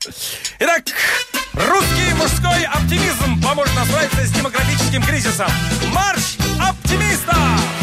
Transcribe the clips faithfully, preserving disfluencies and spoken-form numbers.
Итак, русский мужской оптимизм поможет нам справиться с демографическим кризисом. Марш оптимиста!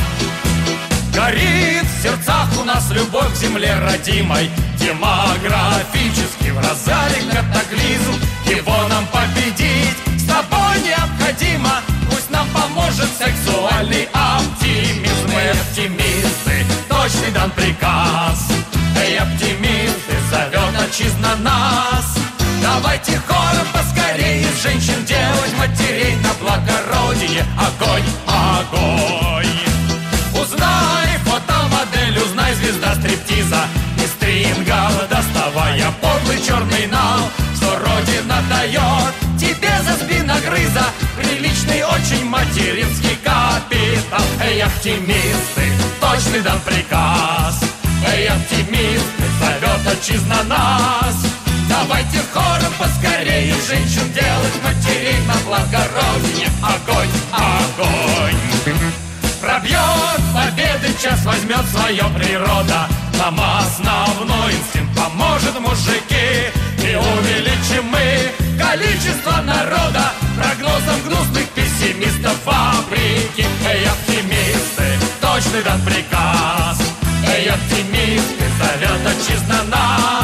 Горит в сердцах у нас любовь к земле родимой. Демографически в разгаре катаклизм. Его нам победить с тобой необходимо. Пусть нам поможет сексуальный оптимизм. Мы оптимисты, точный дан приказ. Эй, оптимисты, зовет отчизна нас. Давайте хором поскорее женщин, девочек, матерей на благородие. Огонь, огонь. Узнай фотомодель, узнай звезда стриптиза. Из стрингов доставая подлый черный нал, что Родина дает тебе за спиногрыза приличный очень материнский капитал. Эй, оптимисты, точный дан приказ. Эй, оптимисты, зовет отчизна нас. Давайте хором поскорее женщин делать матерей на благородие. Огонь, огонь. Пробьет победы час, возьмет свое природа. Нам основной инстинкт поможет мужики. И увеличим мы количество народа прогнозом гнусных пессимистов фабрики. Эй, оптимисты, точный дан приказ. Эй, оптимисты, зовет отчизна нас.